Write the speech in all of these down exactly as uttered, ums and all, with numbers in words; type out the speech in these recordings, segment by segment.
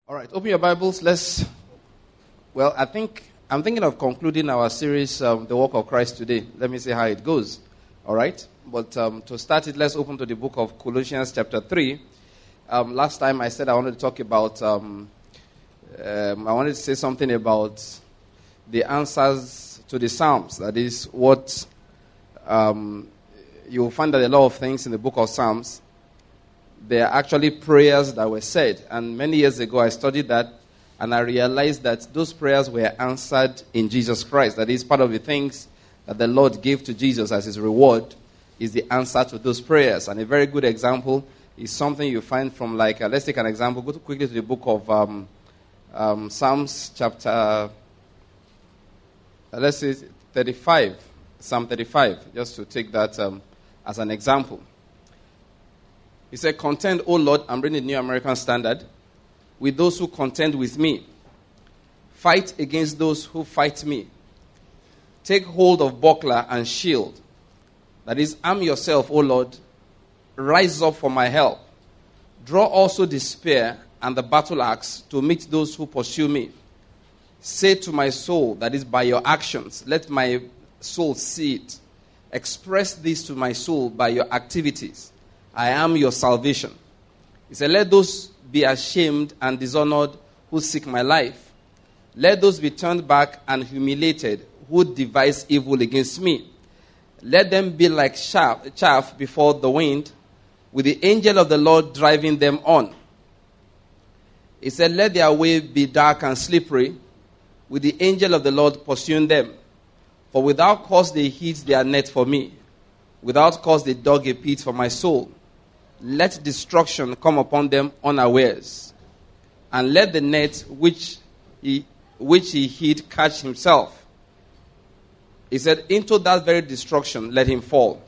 All right, open your Bibles. Let's, well, I think, I'm thinking of concluding our series, um, The Walk of Christ today. Let me see how it goes. All right? But um, to start it, let's open to the book of Colossians chapter three. Um, last time I said I wanted to talk about, um, um, I wanted to say something about the answers to the Psalms. That is what um, you'll find that a lot of things in the book of Psalms, they are actually prayers that were said. And many years ago, I studied that, and I realized that those prayers were answered in Jesus Christ. That is part of the things that the Lord gave to Jesus as his reward, is the answer to those prayers. And a very good example is something you find from, like, uh, let's take an example. Go to quickly to the book of um, um, Psalms chapter, uh, let's say thirty-five. Psalm thirty-five, just to take that um, as an example. He said, "Contend, O Lord," I'm reading the New American Standard, "with those who contend with me. Fight against those who fight me. Take hold of buckler and shield. That is, arm yourself, O Lord. Rise up for my help. Draw also the spear and the battle axe to meet those who pursue me. Say to my soul," that is, by your actions, let my soul see it. "Express this to my soul by your activities. I am your salvation." He said, "Let those be ashamed and dishonored who seek my life. Let those be turned back and humiliated who devise evil against me. Let them be like chaff, chaff before the wind, with the angel of the Lord driving them on." He said, "Let their way be dark and slippery, with the angel of the Lord pursuing them. For without cause they hid their net for me. Without cause they dug a pit for my soul. Let destruction come upon them unawares. And let the net which he, which he hid catch himself." He said, "Into that very destruction let him fall.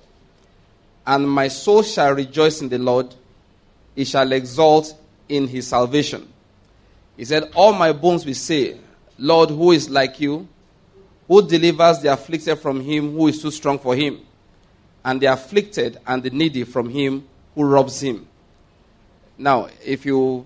And my soul shall rejoice in the Lord. He shall exult in his salvation." He said, "All my bones will say, Lord, who is like you? Who delivers the afflicted from him who is too strong for him? And the afflicted and the needy from him who robs him." Now, if you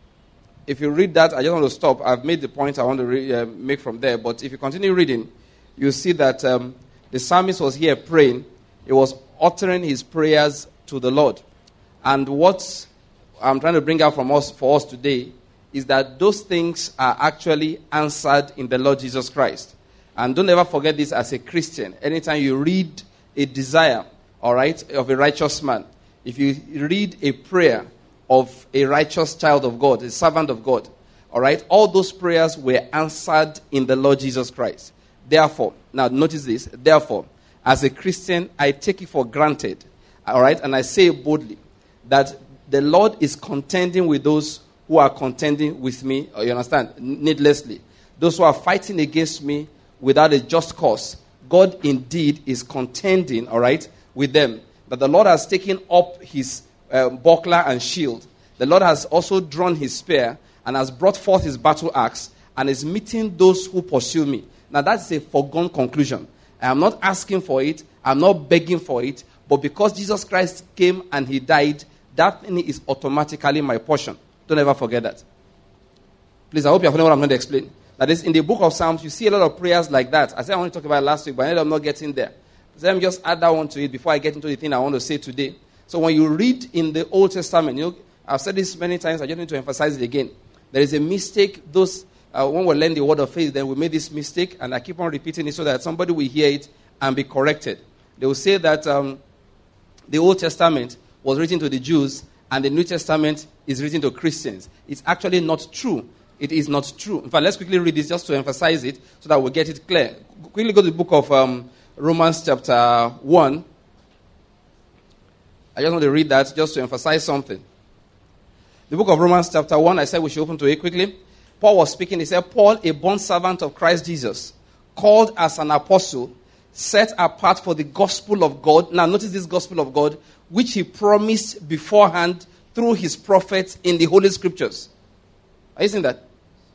if you read that, I just want to stop. I've made the point I want to re- uh, make from there. But if you continue reading, you see that um, the psalmist was here praying. He was uttering his prayers to the Lord. And what I'm trying to bring out from us for us today is that those things are actually answered in the Lord Jesus Christ. And don't ever forget this as a Christian. Anytime you read a desire, all right, of a righteous man, if you read a prayer of a righteous child of God, a servant of God, all right, all those prayers were answered in the Lord Jesus Christ. Therefore, now notice this, therefore, as a Christian, I take it for granted, all right, and I say boldly, that the Lord is contending with those who are contending with me, or you understand, needlessly. Those who are fighting against me without a just cause. God indeed is contending, all right, with them. That the Lord has taken up his uh, buckler and shield. The Lord has also drawn his spear and has brought forth his battle axe and is meeting those who pursue me. Now that's a foregone conclusion. I am not asking for it. I'm not begging for it. But because Jesus Christ came and he died, that thing is automatically my portion. Don't ever forget that. Please, I hope you have known what I'm going to explain. That is, in the book of Psalms, you see a lot of prayers like that. I said I want to talk about it last week, but I ended up not getting there. So let me just add that one to it before I get into the thing I want to say today. So when you read in the Old Testament, you know, I've said this many times, I just need to emphasize it again. There is a mistake. Those uh, when we learn the word of faith, then we made this mistake, and I keep on repeating it so that somebody will hear it and be corrected. They will say that um, the Old Testament was written to the Jews, and the New Testament is written to Christians. It's actually not true. It is not true. In fact, let's quickly read this just to emphasize it so that we'll get it clear. Quickly go to the book of um, Romans chapter one. I just want to read that just to emphasize something. The book of Romans chapter one, I said we should open to it quickly. Paul was speaking. He said, "Paul, a bondservant of Christ Jesus, called as an apostle, set apart for the gospel of God." Now notice this gospel of God, which he promised beforehand through his prophets in the Holy Scriptures. Are you seeing that?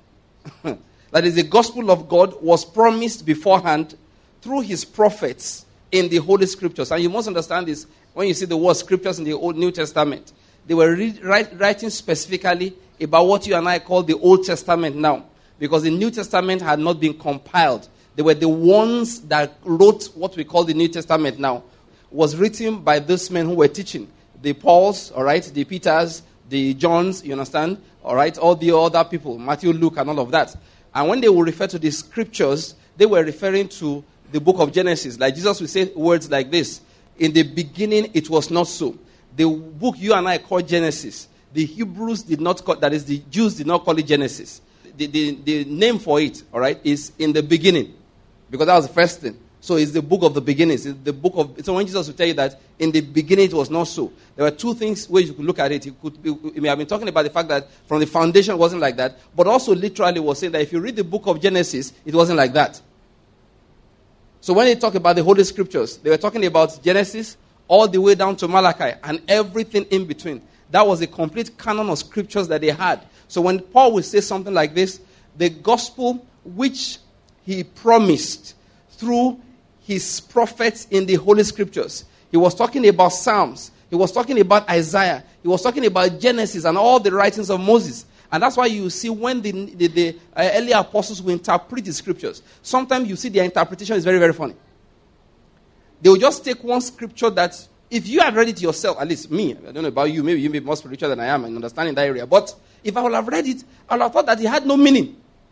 That is, the gospel of God was promised beforehand through his prophets in the Holy Scriptures. And you must understand this when you see the word scriptures in the Old New Testament. they were re- write, writing specifically about what you and I call the Old Testament now. Because the New Testament had not been compiled. They were the ones that wrote what we call the New Testament now. It was written by those men who were teaching. The Pauls, all right, the Peters, the Johns, you understand? All right, all the other people, Matthew, Luke, and all of that. And when they would refer to the scriptures, they were referring to the book of Genesis. Like Jesus would say words like this. In the beginning, it was not so. The book you and I call Genesis, the Hebrews did not call, that is, the Jews did not call it Genesis. The, the, the name for it, all right, is in the beginning. Because that was the first thing. So it's the book of the beginnings. It's the book of, so when Jesus would tell you that in the beginning it was not so, there were two things where you could look at it. He could be, he may have been talking about the fact that from the foundation it wasn't like that, but also literally was saying that if you read the book of Genesis, it wasn't like that. So when they talk about the Holy Scriptures, they were talking about Genesis all the way down to Malachi and everything in between. That was a complete canon of Scriptures that they had. So when Paul would say something like this, the gospel which he promised through his prophets in the Holy Scriptures. He was talking about Psalms. He was talking about Isaiah. He was talking about Genesis and all the writings of Moses. And that's why you see when the, the, the uh, early apostles will interpret the scriptures, sometimes you see their interpretation is very, very funny. They will just take one scripture that, if you had read it yourself, at least me, I don't know about you, maybe you may be more spiritual than I am in understanding that area, but if I would have read it, I would have thought that it had no meaning.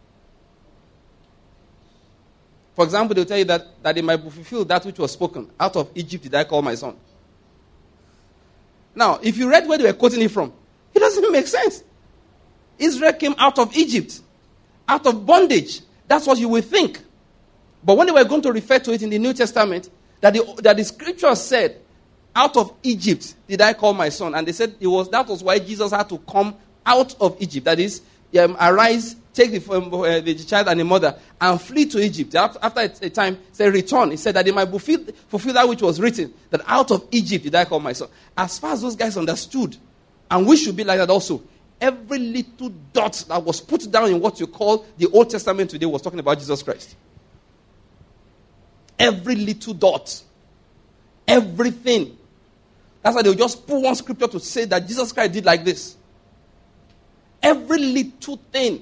For example, they'll tell you that, that they might fulfill that which was spoken. Out of Egypt did I call my son. Now, if you read where they were quoting it from, it doesn't make sense. Israel came out of Egypt, out of bondage. That's what you would think. But when they were going to refer to it in the New Testament, that the, that the scripture said, out of Egypt did I call my son. And they said it was that was why Jesus had to come out of Egypt. That is, um, arise, take the, um, uh, the child and the mother, and flee to Egypt. After, after a, a time, say return. He said that they might fulfill, fulfill that which was written, that out of Egypt did I call my son. As far as those guys understood, and we should be like that also, every little dot that was put down in what you call the Old Testament today was talking about Jesus Christ. Every little dot. Everything. That's why they'll just put one scripture to say that Jesus Christ did like this. Every little thing.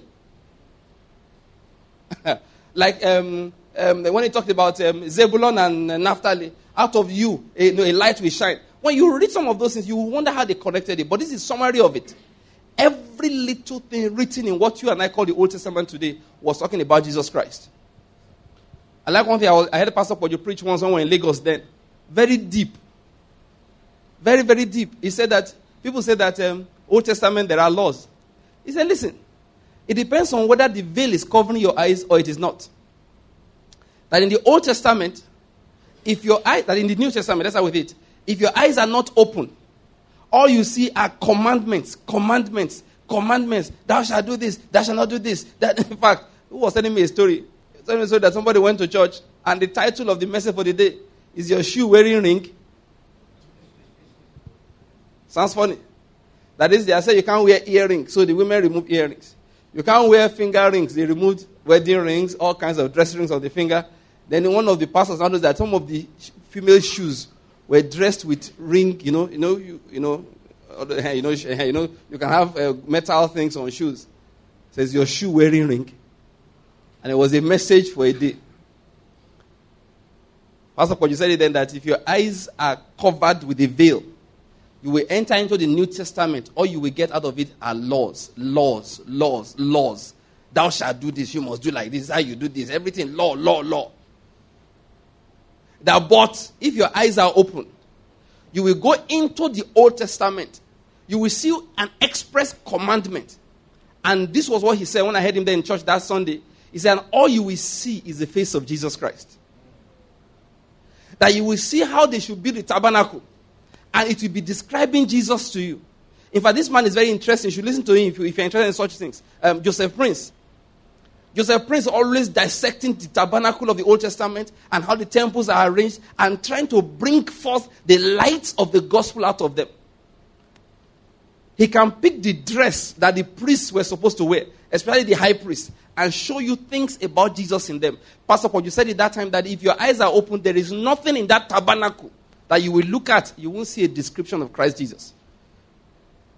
Like um, um, when he talked about um, Zebulun and uh, Naphtali, out of you a, you know, a light will shine. When you read some of those things, you wonder how they connected it. But this is a summary of it. Every little thing written in what you and I call the Old Testament today was talking about Jesus Christ. I like one thing, I, was, I heard Pastor Poju preach once somewhere in Lagos then. Very deep. Very, very deep. He said that, people say that um, Old Testament, there are laws. He said, listen, it depends on whether the veil is covering your eyes or it is not. That in the Old Testament, if your eyes, that in the New Testament, that's how with it, if your eyes are not open, all you see are commandments, commandments, commandments. Thou shalt do this, thou shalt not do this. That, in fact, who was telling me a story? Telling me a story that somebody went to church and the title of the message for the day is your shoe wearing ring. Sounds funny. That is, they say you can't wear earrings, so the women remove earrings. You can't wear finger rings. They removed wedding rings, all kinds of dress rings on the finger. Then one of the pastors noticed that some of the female shoes were dressed with ring. You know, you know, you, you know, you know, you know. You can have uh, metal things on shoes. It says your shoe wearing ring, and it was a message for a day. Pastor Poju said it then that if your eyes are covered with a veil, you will enter into the New Testament. All you will get out of it are laws, laws, laws, laws. Thou shalt do this. You must do like this. This is how you do this. Everything, law, law, law. That, but if your eyes are open, you will go into the Old Testament. You will see an express commandment. And this was what he said when I heard him there in church that Sunday. He said, and all you will see is the face of Jesus Christ. That you will see how they should build the tabernacle. And it will be describing Jesus to you. In fact, this man is very interesting. You should listen to him if, you, if you're interested in such things. Um, Joseph Prince. Joseph Prince always dissecting the tabernacle of the Old Testament and how the temples are arranged and trying to bring forth the light of the gospel out of them. He can pick the dress that the priests were supposed to wear, especially the high priest, and show you things about Jesus in them. Pastor Paul, you said at that time that if your eyes are open, there is nothing in that tabernacle that you will look at, you won't see a description of Christ Jesus.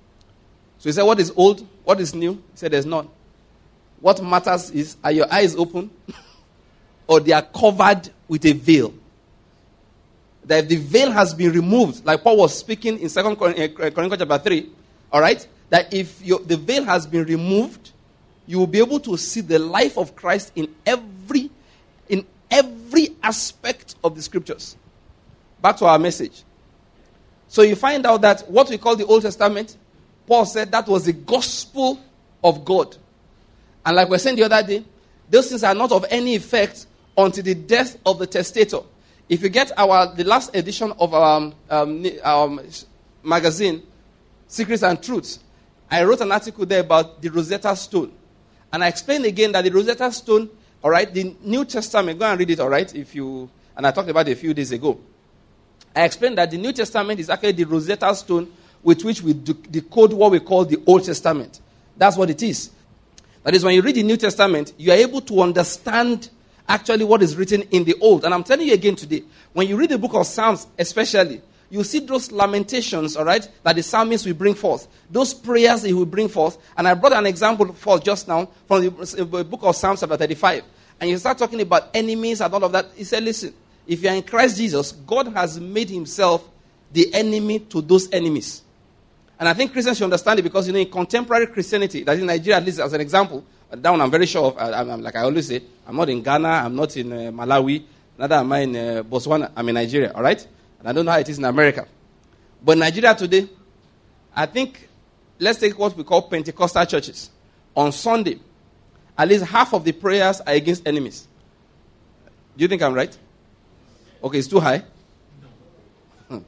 So he said, what is old? What is new? He said, there's none. What matters is, are your eyes open? Or they are covered with a veil? That if the veil has been removed, like Paul was speaking in Second Corinthians chapter three, all right? That if your, the veil has been removed, you will be able to see the life of Christ in every, in every aspect of the scriptures. Back to our message. So you find out that what we call the Old Testament, Paul said that was the gospel of God. And like we were saying the other day, those things are not of any effect until the death of the testator. If you get our the last edition of our um, um, magazine, Secrets and Truths, I wrote an article there about the Rosetta Stone. And I explained again that the Rosetta Stone, all right, the New Testament, go and read it, all right, if you, and I talked about it a few days ago. I explained that the New Testament is actually the Rosetta Stone with which we decode what we call the Old Testament. That's what it is. That is, when you read the New Testament, you are able to understand actually what is written in the Old. And I'm telling you again today, when you read the book of Psalms especially, you see those lamentations, all right, that the psalmist will bring forth. Those prayers he will bring forth. And I brought an example forth just now from the book of Psalms chapter thirty-five. And you start talking about enemies and all of that. He said, listen, if you are in Christ Jesus, God has made himself the enemy to those enemies. And I think Christians should understand it because, you know, in contemporary Christianity, that in Nigeria, at least as an example, that one I'm very sure of, I, I'm, like I always say, I'm not in Ghana, I'm not in uh, Malawi, neither am I in uh, Botswana, I'm in Nigeria, all right? And I don't know how it is in America. But in Nigeria today, I think, let's take what we call Pentecostal churches. On Sunday, at least half of the prayers are against enemies. Do you think I'm right? Okay, it's too high? Hmm.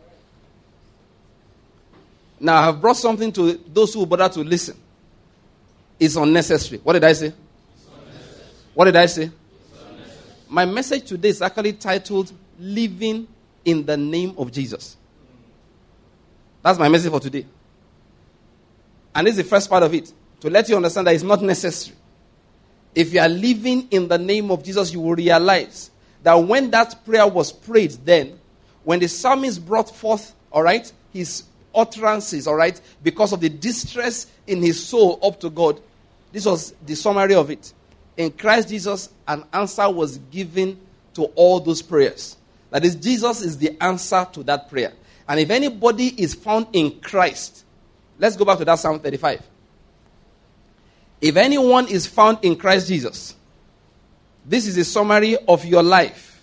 Now, I have brought something to those who bother to listen. It's unnecessary. What did I say? What did I say? My message today is actually titled, Living in the Name of Jesus. That's my message for today. And this is the first part of it. To let you understand that it's not necessary. If you are living in the name of Jesus, you will realize that when that prayer was prayed then, when the psalmist brought forth, all right, his utterances, all right, because of the distress in his soul up to God, this was the summary of it. In Christ Jesus, an answer was given to all those prayers. That is, Jesus is the answer to that prayer. And if anybody is found in Christ, let's go back to that Psalm thirty-five. If anyone is found in Christ Jesus, this is a summary of your life.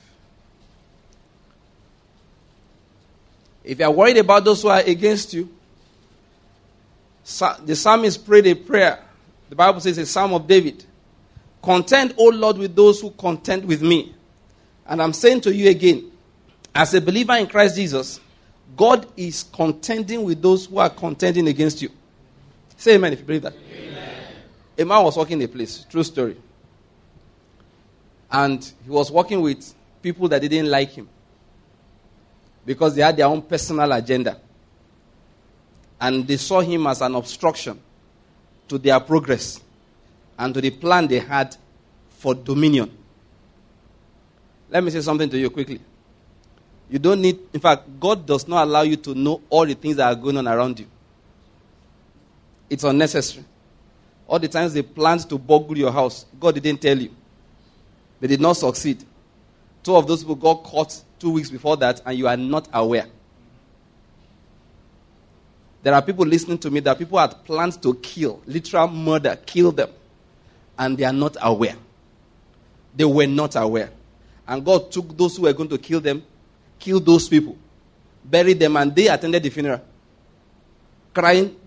If you are worried about those who are against you, the psalmist prayed a prayer. The Bible says a Psalm of David. Contend, O Lord, with those who contend with me. And I'm saying to you again, as a believer in Christ Jesus, God is contending with those who are contending against you. Say amen if you believe that. Amen. A man was walking a place, true story. And he was working with people that didn't like him because they had their own personal agenda. And they saw him as an obstruction to their progress and to the plan they had for dominion. Let me say something to you quickly. You don't need, in fact, God does not allow you to know all the things that are going on around you. It's unnecessary. All the times they planned to burgle your house, God didn't tell you. They did not succeed. Two of those people got caught two weeks before that, and you are not aware. There are people listening to me that people had planned to kill, literal murder, kill them, and they are not aware. They were not aware. And God took those who were going to kill them, killed those people, buried them, and they attended the funeral. Crying.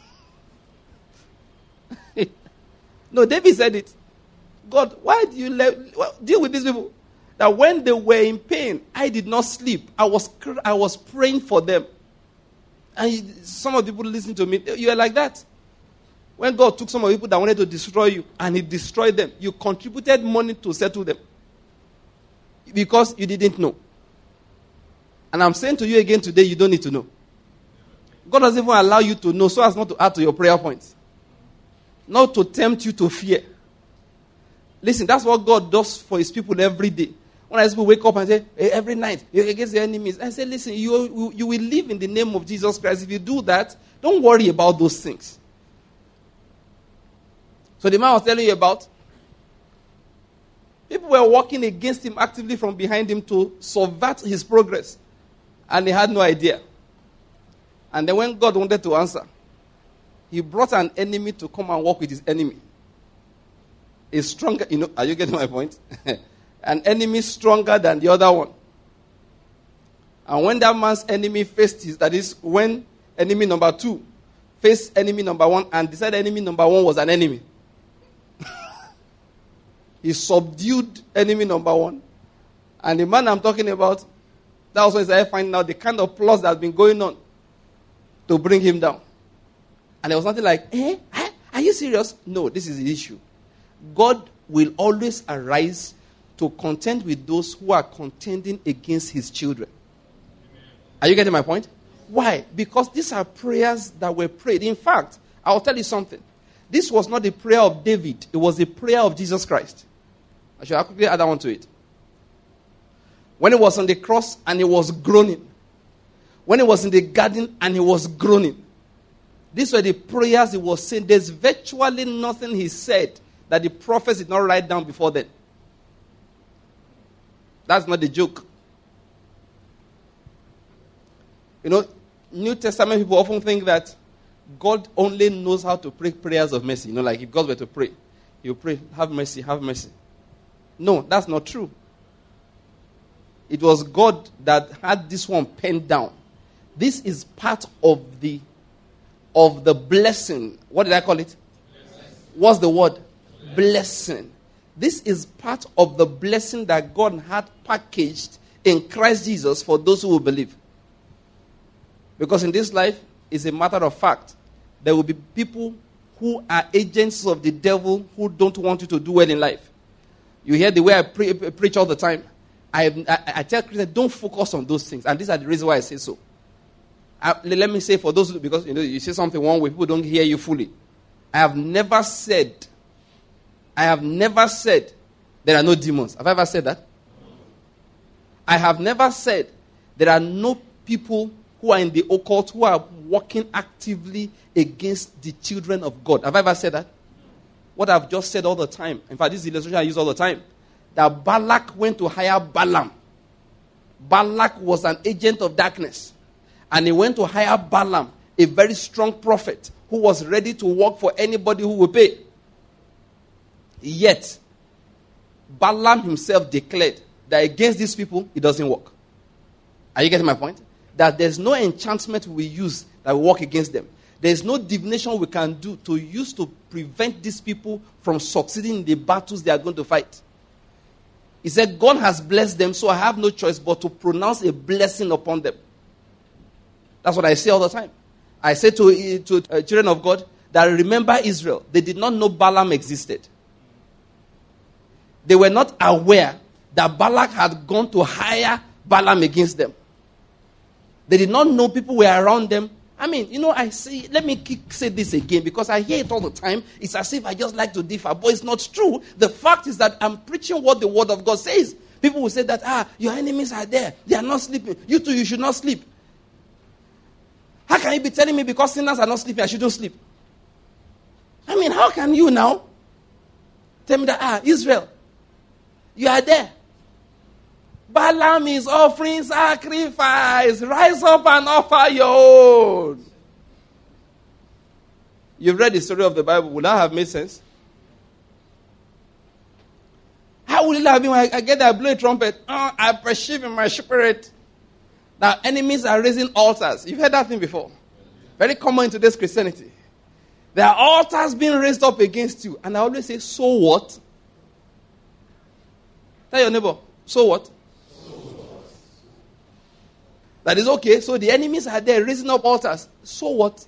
No, David said it. God, why do you let, well, deal with these people? That when they were in pain, I did not sleep. I was I was praying for them. And you, some of the people listen to me, you are like that. When God took some of the people that wanted to destroy you, and he destroyed them, you contributed money to settle them. Because you didn't know. And I'm saying to you again today, you don't need to know. God doesn't even allow you to know so as not to add to your prayer points. Not to tempt you to fear. Listen, that's what God does for his people every day. When I people wake up and say, hey, every night, you're against the enemies. I say, listen, you, you will live in the name of Jesus Christ. If you do that, don't worry about those things. So the man I was telling you about, people were working against him actively from behind him to subvert his progress. And he had no idea. And then when God wanted to answer, he brought an enemy to come and work with his enemy. A stronger, you know, are you getting my point? An enemy stronger than the other one. And when that man's enemy faced his, that is, when enemy number two faced enemy number one and decided enemy number one was an enemy, he subdued enemy number one. And the man I'm talking about, that was when he started finding out the kind of plots that had been going on to bring him down. And there was nothing like, eh, are you serious? No, this is the issue. God will always arise to contend with those who are contending against his children. Are you getting my point? Why? Because these are prayers that were prayed. In fact, I'll tell you something. This was not the prayer of David. It was the prayer of Jesus Christ. I should quickly add on to it. When he was on the cross and he was groaning. When he was in the garden and he was groaning. These were the prayers he was saying. There's virtually nothing he said that the prophets did not write down before then. That's not the joke. You know, New Testament people often think that God only knows how to pray prayers of mercy. You know, like if God were to pray, he will pray, have mercy, have mercy. No, that's not true. It was God that had this one penned down. This is part of the of the blessing. What did I call it? Blessing. What's the word? Blessing. Blessing. This is part of the blessing that God had packaged in Christ Jesus for those who will believe. Because in this life, it's a matter of fact, there will be people who are agents of the devil who don't want you to do well in life. You hear the way I pre- preach all the time. I, I, I tell Christians, don't focus on those things. And these are the reasons why I say so. I, let me say for those, who, because you know you say something one way, people don't hear you fully. I have never said, I have never said there are no demons. Have I ever said that? I have never said there are no people who are in the occult who are working actively against the children of God. Have I ever said that? What I've just said all the time. In fact, this is the illustration I use all the time. That Balak went to hire Balaam. Balak was an agent of darkness. And he went to hire Balaam, a very strong prophet, who was ready to work for anybody who would pay. Yet, Balaam himself declared that against these people, it doesn't work. Are you getting my point? That there's no enchantment we use that will work against them. There's no divination we can do to use to prevent these people from succeeding in the battles they are going to fight. He said, God has blessed them, so I have no choice but to pronounce a blessing upon them. That's what I say all the time. I say to, to uh, children of God that remember Israel. They did not know Balaam existed. They were not aware that Balak had gone to hire Balaam against them. They did not know people were around them. I mean, you know, I say, let me say this again because I hear it all the time. It's as if I just like to differ, but it's not true. The fact is that I'm preaching what the word of God says. People will say that, ah, your enemies are there. They are not sleeping. You too, you should not sleep. How can you be telling me because sinners are not sleeping, I shouldn't sleep? I mean, how can you now tell me that, ah, Israel, you are there. Balaam is offering sacrifice. Rise up and offer your own. You've read the story of the Bible. Would that have made sense? How would it have been when I get that blow a trumpet? Oh, I perceive in my spirit that enemies are raising altars. You've heard that thing before. Very common in today's Christianity. There are altars being raised up against you. And I always say, so what? Tell your neighbor, so what? That is okay. So the enemies are there raising up altars. So what?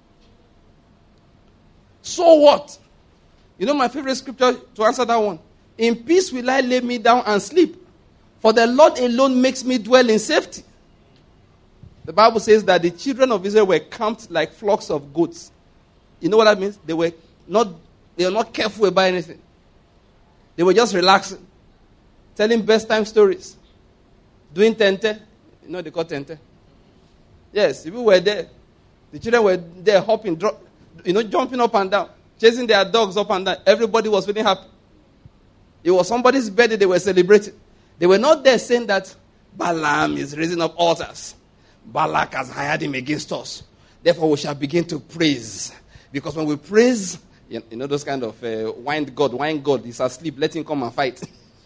So what? You know my favorite scripture to answer that one? In peace will I lay me down and sleep. For the Lord alone makes me dwell in safety. The Bible says that the children of Israel were camped like flocks of goats. You know what that means? They were not, they were not careful about anything. They were just relaxing. Telling best time stories. Doing tente. You know they call tente? Yes, people were there. The children were there hopping, drop, you know, jumping up and down. chasing their dogs up and down. Everybody was feeling happy. It was somebody's birthday they were celebrating. They were not there saying that Balaam is raising up altars. Balak has hired him against us. Therefore, we shall begin to praise. Because when we praise, you know those kind of uh, wine god, wine god, he's asleep, let him come and fight.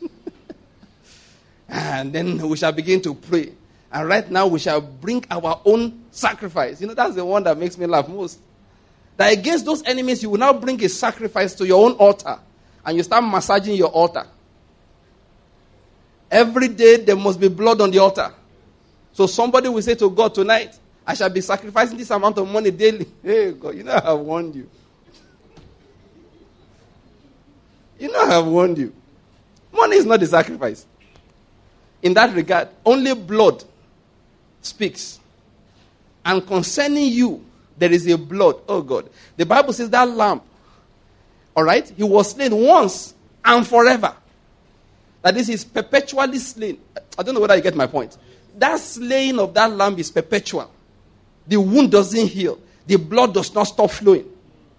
And then we shall begin to pray. And right now, we shall bring our own sacrifice. You know, that's the one that makes me laugh most. That against those enemies, you will now bring a sacrifice to your own altar. And you start massaging your altar. Every day, there must be blood on the altar. So somebody will say to God tonight, I shall be sacrificing this amount of money daily. Hey, God, you know I have warned you. You know I have warned you. Money is not the sacrifice. In that regard, only blood speaks. And concerning you, there is a blood. Oh God. The Bible says that lamb, all right, he was slain once and forever. That this is perpetually slain. I don't know whether you get my point. That slaying of that lamb is perpetual. The wound doesn't heal. The blood does not stop flowing.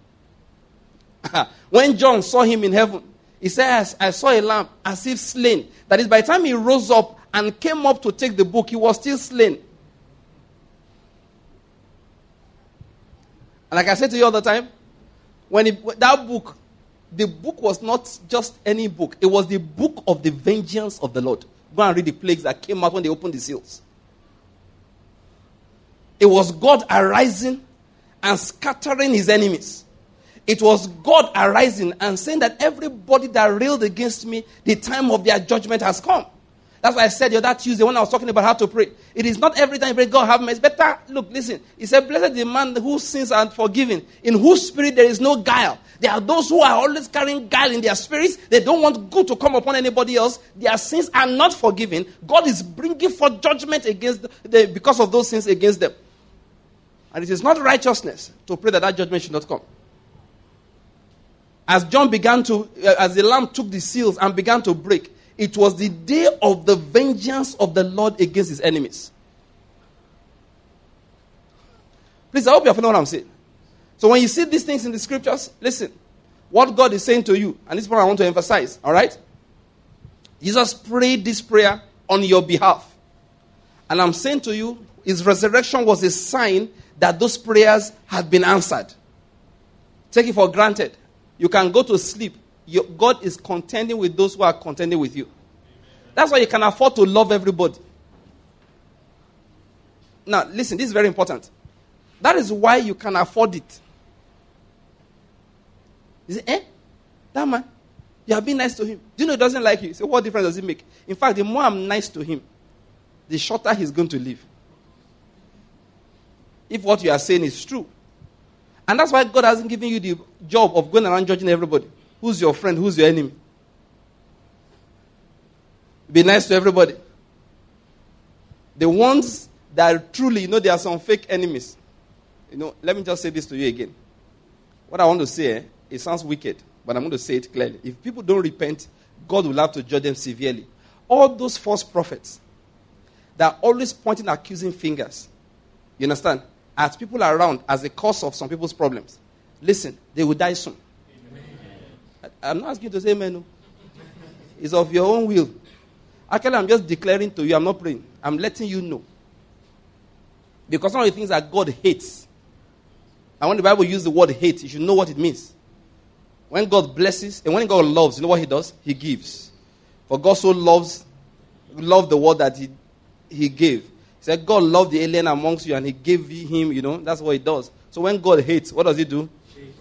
When John saw him in heaven, he says, I saw a lamb as if slain. That is, by the time he rose up and came up to take the book, he was still slain. And like I said to you all the time, when it, that book, the book was not just any book. It was the book of the vengeance of the Lord. Go and read the plagues that came out when they opened the seals. It was God arising and scattering his enemies. It was God arising and saying that everybody that railed against me, the time of their judgment has come. That's why I said the other Tuesday when I was talking about how to pray. It is not every time you pray, God have mercy. Better, look, listen. He said, blessed the man whose sins are forgiven, in whose spirit there is no guile. There are those who are always carrying guile in their spirits. They don't want good to come upon anybody else. Their sins are not forgiven. God is bringing forth judgment against the, because of those sins against them. And it is not righteousness to pray that that judgment should not come. As John began to, uh, as the lamb took the seals and began to break, it was the day of the vengeance of the Lord against his enemies. Please, I hope you know what I'm saying. So when you see these things in the scriptures, listen. What God is saying to you, and this is what I want to emphasize, all right? Jesus prayed this prayer on your behalf. And I'm saying to you, his resurrection was a sign that those prayers had been answered. Take it for granted. You can go to sleep. Your, God is contending with those who are contending with you. That's why you can afford to love everybody. Now, listen, this is very important. That is why you can afford it. You say, eh? That man, you have been nice to him. Do you know he doesn't like you? So what difference does it make? In fact, the more I'm nice to him, the shorter he's going to live. If what you are saying is true. And that's why God hasn't given you the job of going around judging everybody. Who's your friend? Who's your enemy? Be nice to everybody. The ones that truly, you know, there are some fake enemies. You know, let me just say this to you again. What I want to say, eh, it sounds wicked, but I'm going to say it clearly. If people don't repent, God will have to judge them severely. All those false prophets that are always pointing accusing fingers, you understand, at people around as a cause of some people's problems. Listen, they will die soon. Amen. I'm not asking you to say amen. No. It's of your own will. Actually, I'm just declaring to you, I'm not praying. I'm letting you know. Because some of the things that God hates, and when the Bible uses the word hate, you should know what it means. When God blesses, and when God loves, you know what he does? He gives. For God so loves, loved the word that he, he gave. He said, God loved the alien amongst you and he gave him, you know, that's what he does. So when God hates, what does he do?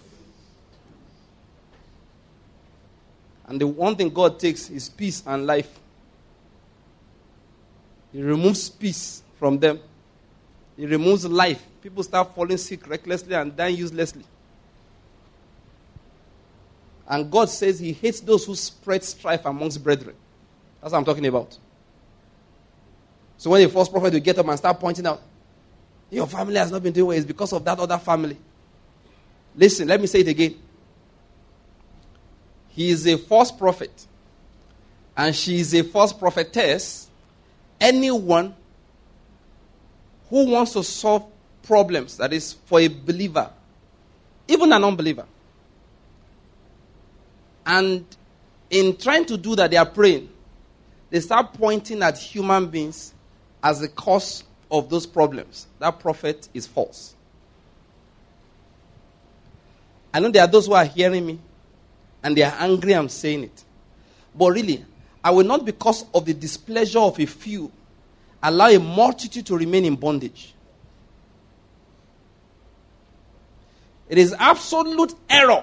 And the one thing God takes is peace and life. He removes peace from them. He removes life. People start falling sick recklessly and dying uselessly. And God says he hates those who spread strife amongst brethren. That's what I'm talking about. So when the false prophet will get up and start pointing out, your family has not been doing well, it's because of that other family. Listen, let me say it again. He is a false prophet. And she is a false prophetess. Anyone who wants to solve problems, that is for a believer, even an unbeliever, And in trying to do that, they are praying. They start pointing at human beings as the cause of those problems. That prophet is false. I know there are those who are hearing me and they are angry I'm saying it. But really, I will not, because of the displeasure of a few, allow a multitude to remain in bondage. It is absolute error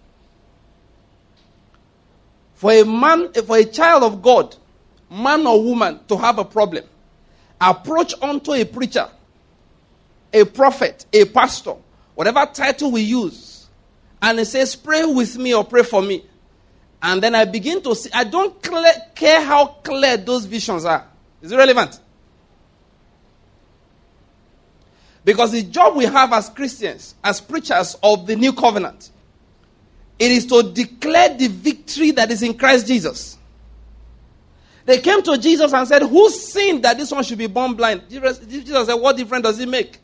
for a man, for a child of God, man or woman, to have a problem. Approach unto a preacher, a prophet, a pastor, whatever title we use, and it says, pray with me or pray for me. And then I begin to see, I don't clear, care how clear those visions are. Is it relevant? Because the job we have as Christians, as preachers of the new covenant, it is to declare the victory that is in Christ Jesus. They came to Jesus and said, who sinned that this one should be born blind? Jesus, Jesus said, what difference does it make?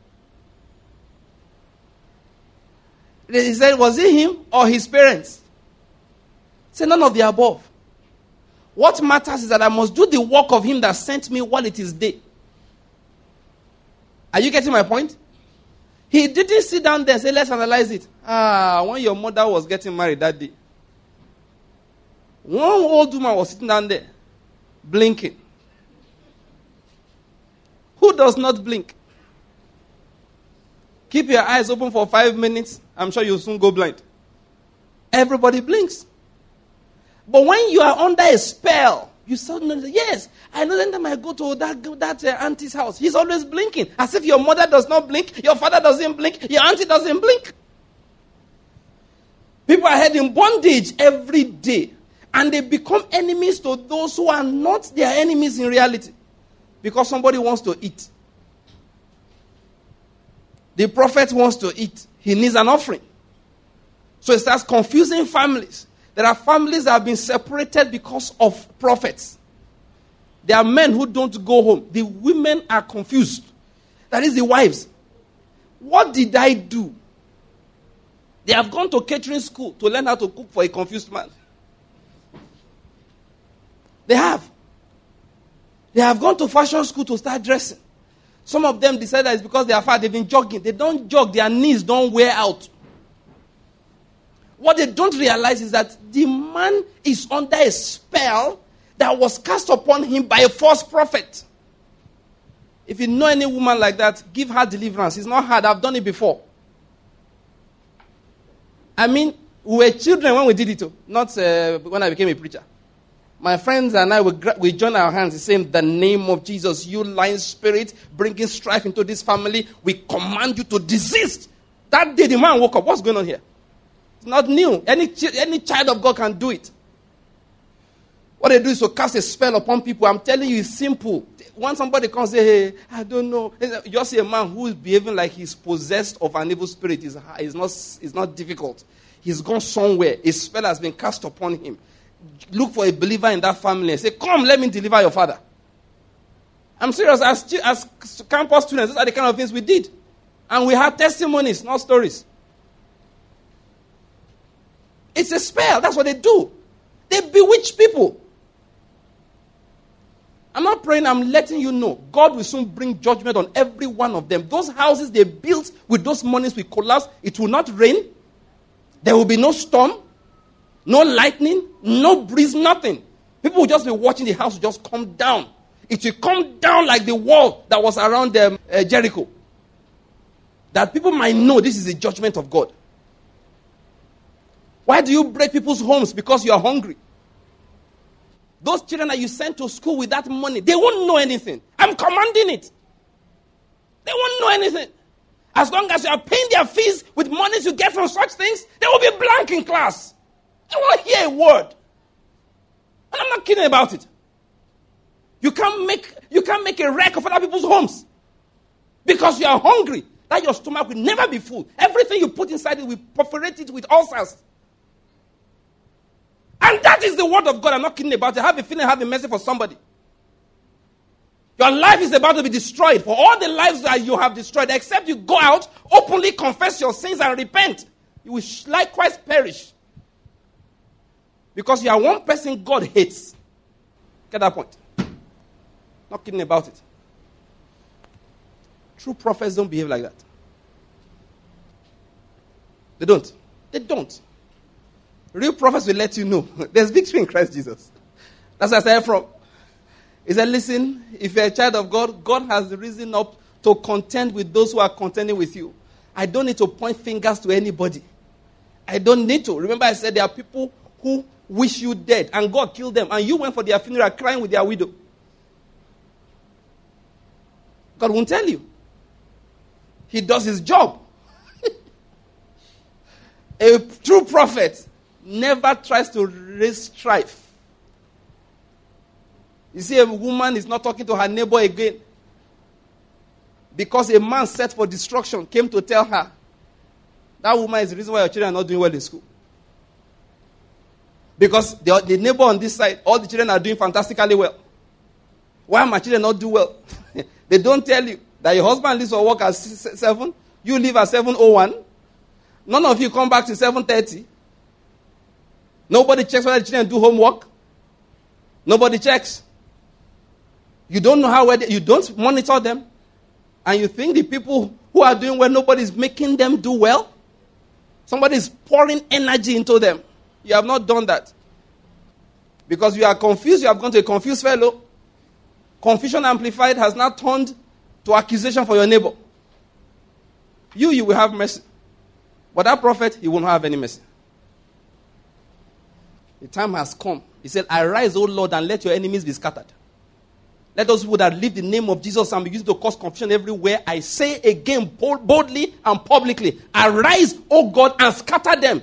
He said, was it him or his parents? He said, none of the above. What matters is that I must do the work of him that sent me while it is day. Are you getting my point? He didn't sit down there and say, let's analyze it. Ah, when your mother was getting married that day, one old woman was sitting down there, blinking. Who does not blink? Keep your eyes open for five minutes. I'm sure you'll soon go blind. Everybody blinks. But when you are under a spell, you suddenly, yes, I know anytime I go to that, that uh, auntie's house, he's always blinking. As if your mother does not blink, your father doesn't blink, your auntie doesn't blink. People are held in bondage every day. And they become enemies to those who are not their enemies in reality. Because somebody wants to eat. The prophet wants to eat. He needs an offering. So it starts confusing families. There are families that have been separated because of prophets. There are men who don't go home. The women are confused. That is the wives. What did I do? They have gone to catering school to learn how to cook for a confused man. They have. They have gone to fashion school to start dressing. Some of them decide that it's because they are fat. They've been jogging. They don't jog. Their knees don't wear out. What they don't realize is that the man is under a spell that was cast upon him by a false prophet. If you know any woman like that, give her deliverance. It's not hard. I've done it before. I mean, we were children when we did it too. Not uh, when I became a preacher. My friends and I, we, we join our hands saying, the name of Jesus, you lying spirit, bringing strife into this family, we command you to desist. That day the man woke up. What's going on here? It's not new. Any, any child of God can do it. What they do is to cast a spell upon people. I'm telling you, it's simple. When somebody comes and say, hey, I don't know. You just see a man who is behaving like he's possessed of an evil spirit. It's, it's, not, it's not difficult. He's gone somewhere. A spell has been cast upon him. Look for a believer in that family and say, come, let me deliver your father. I'm serious. As, as campus students, those are the kind of things we did. And we had testimonies, not stories. It's a spell. That's what they do. They bewitch people. I'm not praying, I'm letting you know. God will soon bring judgment on every one of them. Those houses they built with those monies will collapse. It will not rain. There will be no storm. No lightning, no breeze, nothing. People will just be watching the house just come down. It will come down like the wall that was around um, uh, Jericho. That people might know this is the judgment of God. Why do you break people's homes? Because you are hungry. Those children that you sent to school with that money, they won't know anything. I'm commanding it. They won't know anything. As long as you are paying their fees with monies you get from such things, they will be blank in class. They won't hear a word. And I'm not kidding about it. You can't make, you can't make a wreck of other people's homes. Because you are hungry. That your stomach will never be full. Everything you put inside it will perforate it with ulcers. And that is the word of God. I'm not kidding about it. I have a feeling I have a message for somebody. Your life is about to be destroyed. For all the lives that you have destroyed, except you go out, openly confess your sins and repent, you will likewise perish. Because you are one person God hates. Get that point? Not kidding about it. True prophets don't behave like that. They don't. They don't. Real prophets will let you know there's victory in Christ Jesus. That's where I started from. He said, listen, if you're a child of God, God has risen up to contend with those who are contending with you. I don't need to point fingers to anybody. I don't need to. Remember I said there are people who wish you dead and God killed them and you went for their funeral crying with their widow. God won't tell you. He does his job. A true prophet never tries to raise strife. You see, a woman is not talking to her neighbor again because a man set for destruction came to tell her that woman is the reason why your children are not doing well in school. Because the, the neighbor on this side, all the children are doing fantastically well. Why my children not do well? They don't tell you that your husband leaves for work at seven, you leave at seven oh one. None of you come back to seven thirty. Nobody checks whether the children do homework. Nobody checks. You don't know how well they, you don't monitor them. And you think the people who are doing well, nobody is making them do well. Somebody is pouring energy into them. You have not done that. Because you are confused, you have gone to a confused fellow. Confusion amplified has now turned to accusation for your neighbor. You, you will have mercy. But that prophet, he won't have any mercy. The time has come. He said, arise, O Lord, and let your enemies be scattered. Let those people that live the name of Jesus and begin to cause confusion everywhere, I say again boldly and publicly, arise, O God, and scatter them.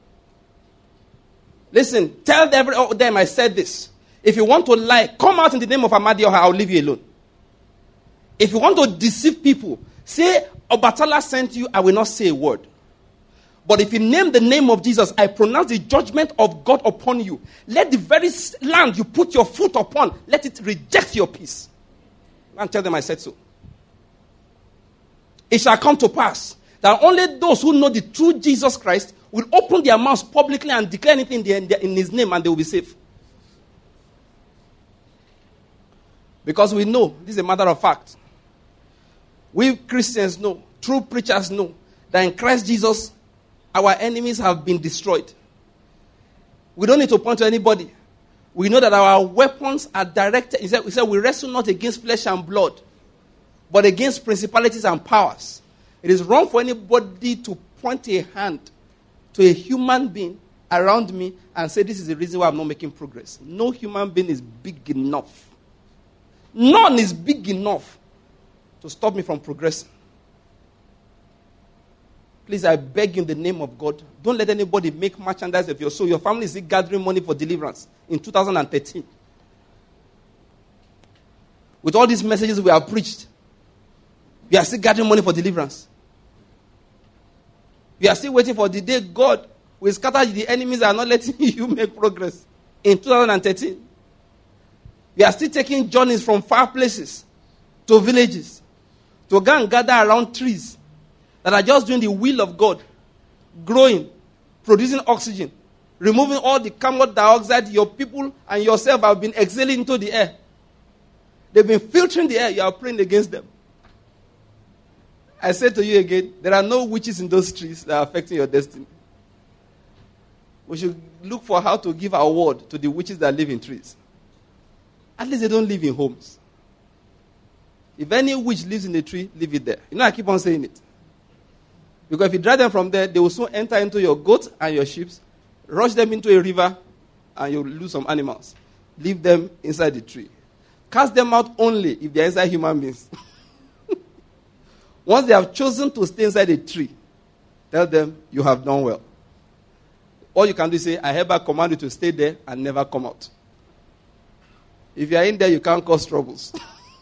Listen, tell them I said this. If you want to lie, come out in the name of Amadioha, I'll leave you alone. If you want to deceive people, say, Obatala sent you, I will not say a word. But if you name the name of Jesus, I pronounce the judgment of God upon you. Let the very land you put your foot upon, let it reject your peace. And tell them I said so. It shall come to pass that only those who know the true Jesus Christ will open their mouths publicly and declare anything in his name and they will be safe. Because we know, this is a matter of fact. We Christians know, true preachers know, that in Christ Jesus, our enemies have been destroyed. We don't need to point to anybody. We know that our weapons are directed. He said, he said, we wrestle not against flesh and blood, but against principalities and powers. It is wrong for anybody to point a hand to a human being around me and say, this is the reason why I'm not making progress. No human being is big enough. None is big enough to stop me from progressing. Please, I beg you in the name of God, don't let anybody make merchandise of your soul. Your family is gathering money for deliverance in two thousand thirteen. With all these messages we have preached, we are still gathering money for deliverance. We are still waiting for the day God will scatter the enemies that are not letting you make progress in two thousand thirteen. We are still taking journeys from far places to villages to go and gather around trees that are just doing the will of God, growing, producing oxygen, removing all the carbon dioxide your people and yourself have been exhaling into the air. They've been filtering the air. You are praying against them. I say to you again, there are no witches in those trees that are affecting your destiny. We should look for how to give our word to the witches that live in trees. At least they don't live in homes. If any witch lives in a tree, leave it there. You know, I keep on saying it. Because if you drive them from there, they will soon enter into your goats and your sheep, rush them into a river, and you'll lose some animals. Leave them inside the tree. Cast them out only if they're inside human beings. Once they have chosen to stay inside a tree, tell them you have done well. All you can do is say, I hereby command you to stay there and never come out. If you are in there, you can't cause troubles.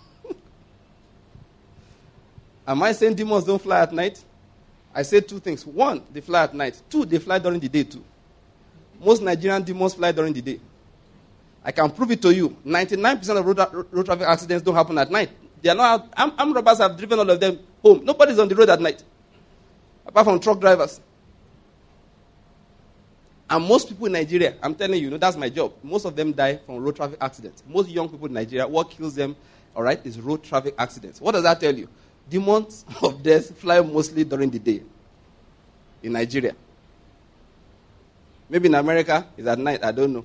Am I saying demons don't fly at night? I say two things. One, they fly at night. Two, they fly during the day too. Most Nigerian demons fly during the day. I can prove it to you. ninety-nine percent of road, road traffic accidents don't happen at night. They are not. Armed, armed robbers have driven all of them home. Nobody's on the road at night, apart from truck drivers. And most people in Nigeria, I'm telling you, you know, that's my job. Most of them die from road traffic accidents. Most young people in Nigeria, what kills them, all right, is road traffic accidents. What does that tell you? Demons of death fly mostly during the day in Nigeria. Maybe in America, it's at night, I don't know.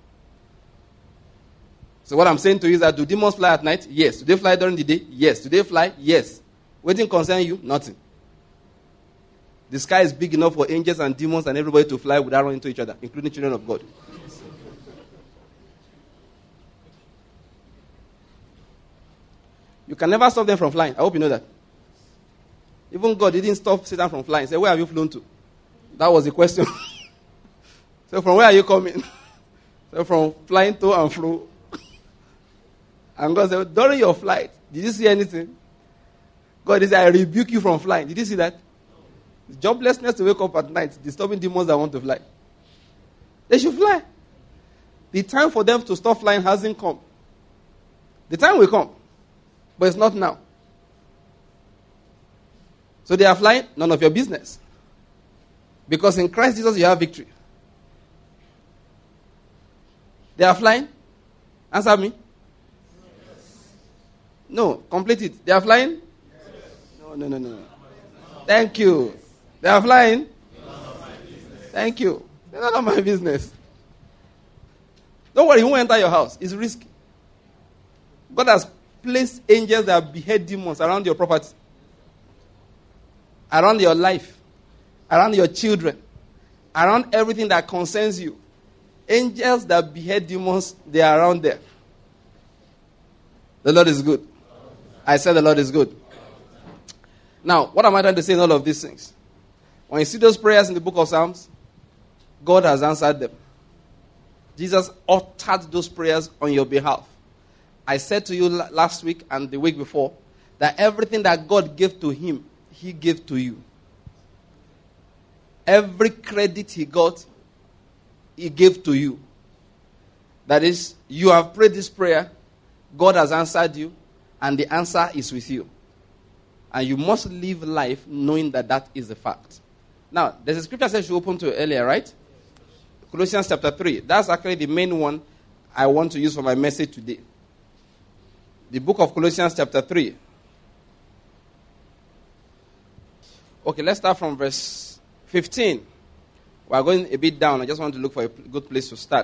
So what I'm saying to you is that do demons fly at night? Yes. Do they fly during the day? Yes. Do they fly? Yes. Waiting concern you? Nothing. The sky is big enough for angels and demons and everybody to fly without running into each other, including children of God. You can never stop them from flying. I hope you know that. Even God didn't stop Satan from flying. He said, where have you flown to? That was the question. So from where are you coming? So from flying to and fro. And God said, during your flight, did you see anything? God said, I rebuke you from flying. Did you see that? It's joblessness to wake up at night, disturbing demons that want to fly. They should fly. The time for them to stop flying hasn't come. The time will come, but it's not now. So they are flying, none of your business. Because in Christ Jesus you have victory. They are flying? Answer me. Yes. No, complete it. They are flying? Yes. No, no, no, no. Thank you. They are flying? Thank you. They're none of my business. Don't worry, he won't enter your house. It's risky. God has placed angels that behead demons around your property, around your life, around your children, around everything that concerns you. Angels that behead demons, they are around there. The Lord is good. I said the Lord is good. Now, what am I trying to say in all of these things? When you see those prayers in the book of Psalms, God has answered them. Jesus uttered those prayers on your behalf. I said to you last week and the week before that everything that God gave to him, he gave to you. Every credit he got, he gave to you. That is, you have prayed this prayer, God has answered you, and the answer is with you. And you must live life knowing that that is the fact. Now, there's a scripture I said you open to earlier, right? Colossians chapter three. That's actually the main one I want to use for my message today. The book of Colossians chapter three. Okay, let's start from verse fifteen. We are going a bit down. I just want to look for a good place to start.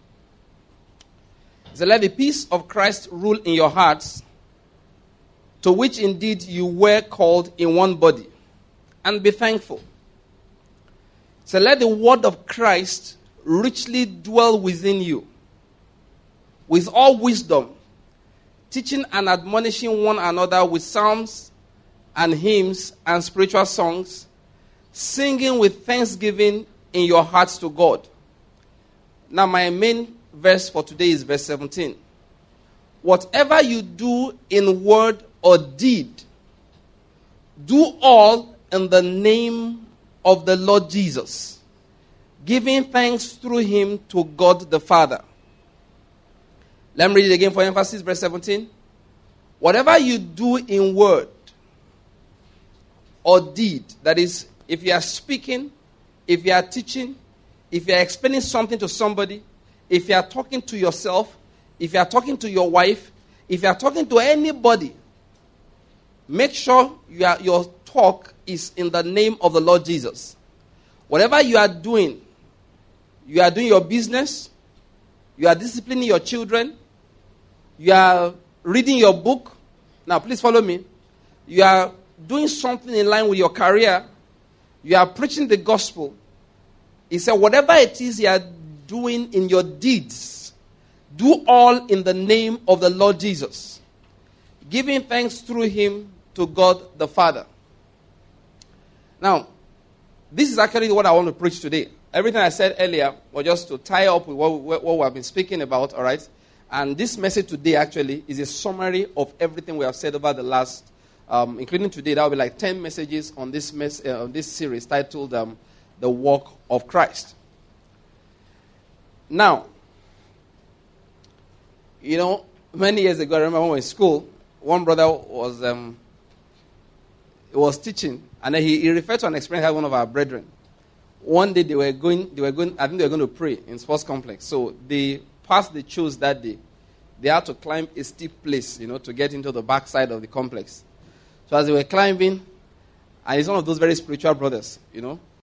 So let the peace of Christ rule in your hearts, to which indeed you were called in one body, and be thankful. So let the word of Christ richly dwell within you, with all wisdom, teaching and admonishing one another with psalms and hymns and spiritual songs, singing with thanksgiving in your hearts to God. Now my main verse for today is verse seventeen. Whatever you do in word or deed, do all in the name of the Lord Jesus, giving thanks through him to God the Father. Let me read it again for emphasis, verse seventeen. Whatever you do in word or deed, that is, if you are speaking, if you are teaching, if you are explaining something to somebody, if you are talking to yourself, if you are talking to your wife, if you are talking to anybody, make sure you are, your talk is in the name of the Lord Jesus. Whatever you are doing, you are doing your business, you are disciplining your children, you are reading your book. Now, please follow me. You are doing something in line with your career. You are preaching the gospel. He said, whatever it is you are doing in your deeds, do all in the name of the Lord Jesus, giving thanks through him to God the Father. Now, this is actually what I want to preach today. Everything I said earlier was just to tie up with what, what, what we have been speaking about, all right? And this message today actually is a summary of everything we have said over the last, um, including today, that will be like ten messages on this, mes- uh, on this series titled um, The Walk of Christ. Now, you know, many years ago, I remember when we were in school, one brother was um, was teaching, and then he, he referred to an experience he had one of our brethren. one day they were going, they were going, I think they were going to pray in sports complex. So the path they chose that day, they had to climb a steep place, you know, to get into the backside of the complex. So as they were climbing, and he's one of those very spiritual brothers, you know,